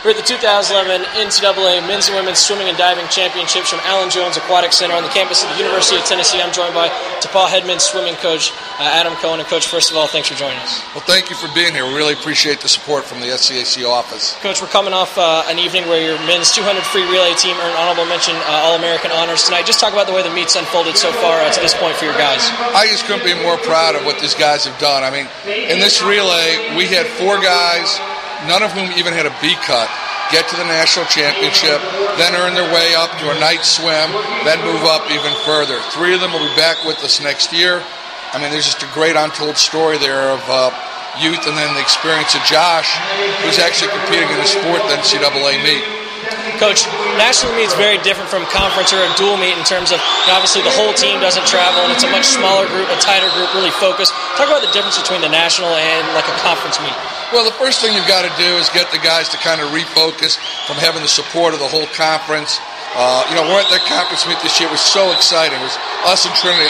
We're at the 2011 NCAA Men's and Women's Swimming and Diving Championships from Alan Jones Aquatic Center on the campus of the University of Tennessee. I'm joined by DePaul head men's swimming coach Adam Cohen. And Coach, first of all, thanks for joining us. Well, thank you for being here. We really appreciate the support from the SCAC office. Coach, we're coming off an evening where your men's 200 free relay team earned honorable mention All-American honors tonight. Just talk about the way the meet's unfolded so far to this point for your guys. I just couldn't be more proud of what these guys have done. I mean, in this relay, we had 4 guys, none of whom even had a B cut, get to the national championship, then earn their way up to a night swim, then move up even further. 3 of them will be back with us next year. I mean, there's just a great untold story there of youth and then the experience of Josh, who's actually competing in a sport than NCAA meet. Coach, national meet is very different from conference or a dual meet in terms of, obviously the whole team doesn't travel and it's a much smaller group, a tighter group, really focused. Talk about the difference between the national and like a conference meet. Well, the first thing you've got to do is get the guys to kind of refocus from having the support of the whole conference. We're at that conference meet this year. It was so exciting. It was us and Trinity,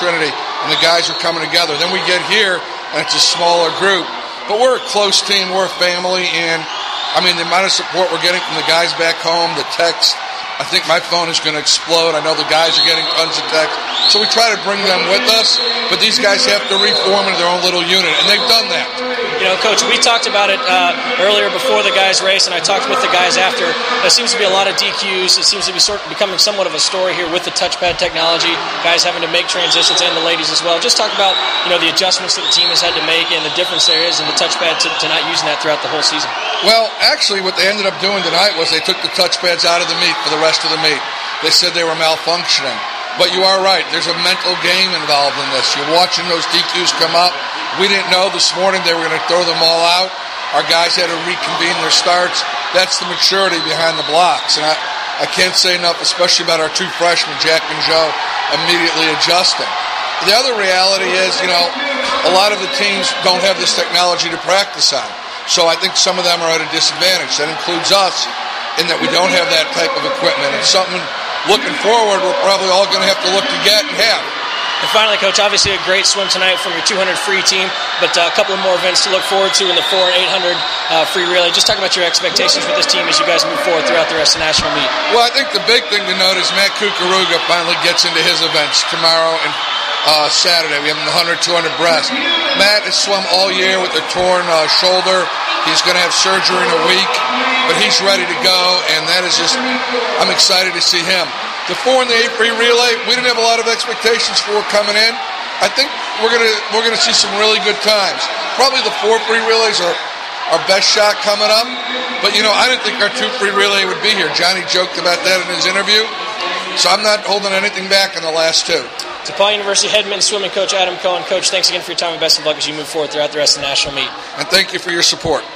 and the guys were coming together. Then we get here, and it's a smaller group. But we're a close team. We're a family, and I mean, the amount of support we're getting from the guys back home, the text, I think my phone is going to explode. I know the guys are getting tons of text. So we try to bring them with us, but these guys have to reform into their own little unit, and they've done that. Coach, we talked about it earlier before the guys' race, and I talked with the guys after. There seems to be a lot of DQs. It seems to be becoming somewhat of a story here with the touchpad technology, guys having to make transitions, and the ladies as well. Just talk about the adjustments that the team has had to make and the difference there is in the touchpad to not using that throughout the whole season. Well, actually, what they ended up doing tonight was they took the touchpads out of the meet for the rest of the meet. They said they were malfunctioning. But you are right. There's a mental game involved in this. You're watching those DQs come up. We didn't know this morning they were going to throw them all out. Our guys had to reconvene their starts. That's the maturity behind the blocks. And I can't say enough, especially about our 2 freshmen, Jack and Joe, immediately adjusting. The other reality is, a lot of the teams don't have this technology to practice on. So I think some of them are at a disadvantage. That includes us in that we don't have that type of equipment. It's something, looking forward, we're probably all going to have to look to get and have. And finally, Coach, obviously a great swim tonight from your 200 free team, but a couple of more events to look forward to in the 400 and 800 free relay. Just talk about your expectations with this team as you guys move forward throughout the rest of the national meet. Well, I think the big thing to note is Matt Kukuruga finally gets into his events tomorrow and Saturday. We have the 100, 200 breast. Matt has swum all year with a torn shoulder. He's going to have surgery in a week, but he's ready to go, and that is just, I'm excited to see him. The 4 and the 8 free relay, we didn't have a lot of expectations for coming in. I think we're gonna see some really good times. Probably the 4 free relays are our best shot coming up, but I didn't think our 2 free relay would be here. Johnny joked about that in his interview, so I'm not holding anything back in the last 2. DePaul University head men's swimming coach Adam Cohen. Coach, thanks again for your time and best of luck as you move forward throughout the rest of the national meet. And thank you for your support.